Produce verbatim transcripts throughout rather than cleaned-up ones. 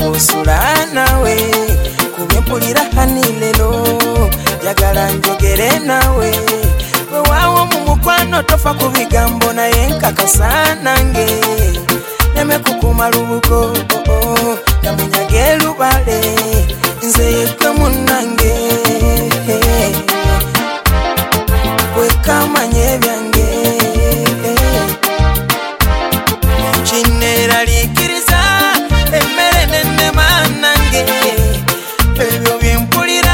busula nawe kubyempulira hani lero jagala njogere nawe wewawo mu mukwano tofa ku bigambo naye nkakasa nange neme kukuma lubugo namunyage lubale nze yekwe munange wekamanye byange kinera likiriza emmere nennema nange ebyo byempulira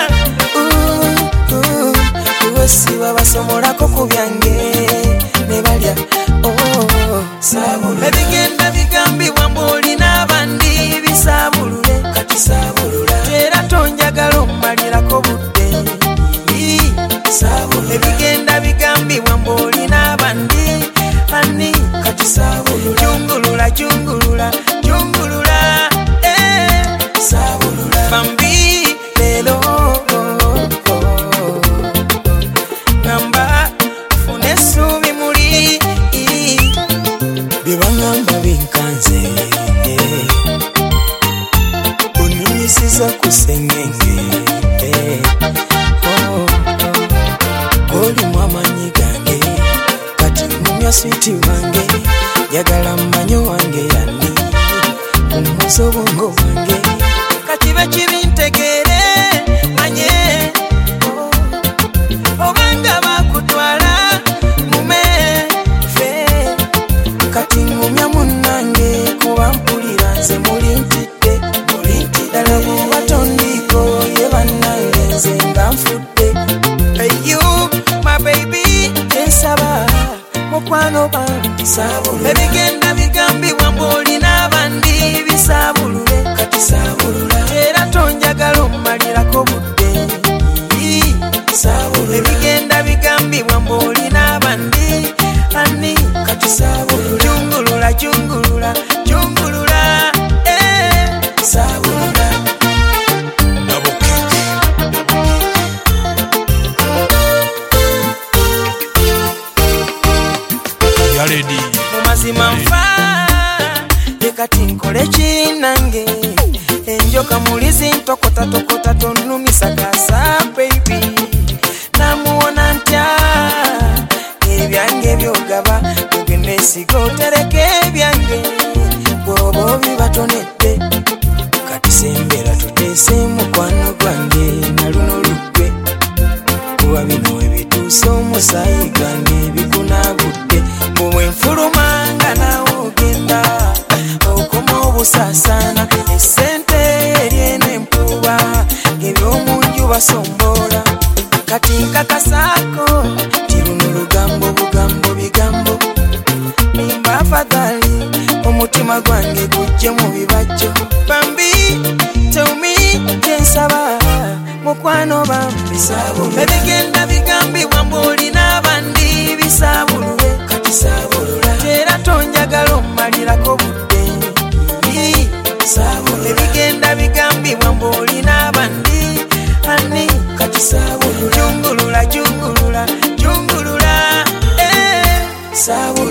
wesiba basomolako ku byange ne balya ebigenda bigambibwa mb'olina abandi bisabulule kati sabulula era tonjagala ommalirako budde ebigenda bigambibwa mb'olina abandi ani kati sabulula jungulula jungulula jungulula sabulula bambi lelo ngamba fune subi muli bibangamba binkanze unimisiza kusengenge oli mwamanyi gange kati mumya switi wange yagala mmanyo wange yani umuza obwongo bwange kati bekibintegere manye obanga bakutwala mume fe kati ngumya munange kuba mpulira nze muli ntidde muli ntidala bubatondiko ye bannange nze nga nfudde you my baby ensaba mukwano bambi sabulula ebigenda bigambibwa mb'olina abandi bisabulule kati sabulula era tonjagala ommalirako budde sabulula ebigenda bigambibwa mb'olina abandi ani kati sabulula jungulula jungulula jungulula eh sabulula mumazima nfa ekati nkole kinange enjoka mulizi ntokota tokota tonumisa kasa baby namuwona ntya ebyange byogaba ogenesiga otereke ebyange bwoba obibatonedde kati sembera tuteese mukwano gwange naluno lugwe kuba bino ebituusa omusaayi gwange bikunabudde bwenfulumanga nawe ogenda okoma obusasana esente eryena empuba ebyomunju basombola kati nkakasako tiruno lugambo bugambo bigambo nimba afadhali omutima gwange gujje mu bibajjo bambi teumi kyensaba mukwano bambi sabulula ebigenda bigambibwa mb'olina abandi bisabulule kati sabulula era tonjagala ommalirako budde sabulula ebigenda bigambibwa mb'olina abandi ani kati sabulula jungulula jungulula jungulula eh sabulula